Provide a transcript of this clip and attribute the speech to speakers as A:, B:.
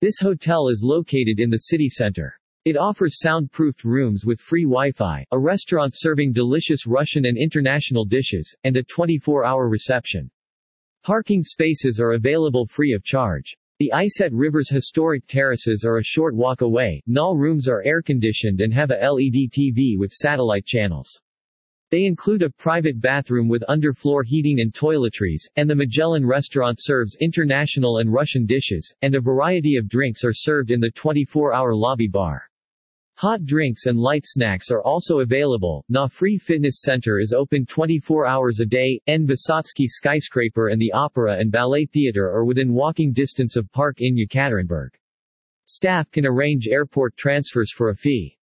A: This hotel is located in the city center. It offers soundproofed rooms with free Wi-Fi, a restaurant serving delicious Russian and international dishes, and a 24-hour reception. Parking spaces are available free of charge. The Iset River's historic terraces are a short walk away. All rooms are air-conditioned and have a LED TV with satellite channels. They include a private bathroom with underfloor heating and toiletries, and the Magellan restaurant serves international and Russian dishes, and a variety of drinks are served in the 24-hour lobby bar. Hot drinks and light snacks are also available. Na Free Fitness Center is open 24 hours a day. N. Vysotsky Skyscraper and the Opera and Ballet Theater are within walking distance of Park in Yekaterinburg. Staff can arrange airport transfers for a fee.